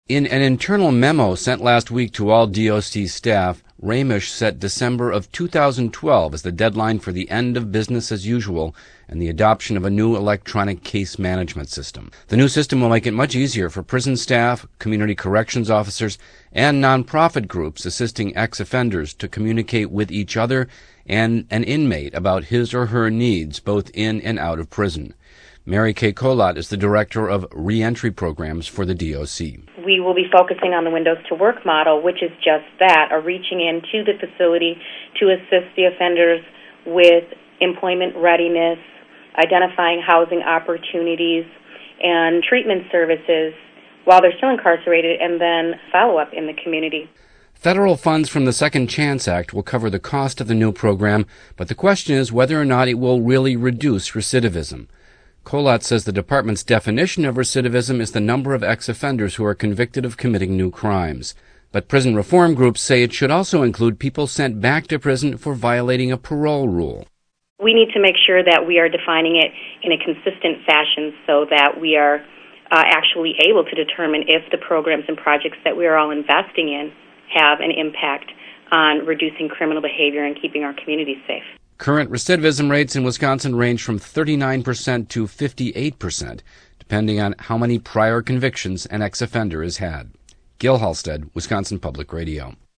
In an internal memo sent last week to all DOC staff, Ramish set December of 2012 as the deadline for the end of business as usual and the adoption of a new electronic case management system. The new system will make it much easier for prison staff, community corrections officers, and nonprofit groups assisting ex-offenders to communicate with each other and an inmate about his or her needs both in and out of prison. Mary Kay Kolat is the Director of Reentry Programs for the DOC. We will be focusing on the Windows to Work model, which is just that, a reaching into the facility to assist the offenders with employment readiness, identifying housing opportunities, and treatment services while they're still incarcerated, and then follow-up in the community. Federal funds from the Second Chance Act will cover the cost of the new program, but the question is whether or not it will really reduce recidivism. Kolat says the department's definition of recidivism is the number of ex-offenders who are convicted of committing new crimes. But prison reform groups say it should also include people sent back to prison for violating a parole rule. We need to make sure that we are defining it in a consistent fashion so that we are actually able to determine if the programs and projects that we are all investing in have an impact on reducing criminal behavior and keeping our communities safe. Current recidivism rates in Wisconsin range from 39% to 58%, depending on how many prior convictions an ex-offender has had. Gil Halstead, Wisconsin Public Radio.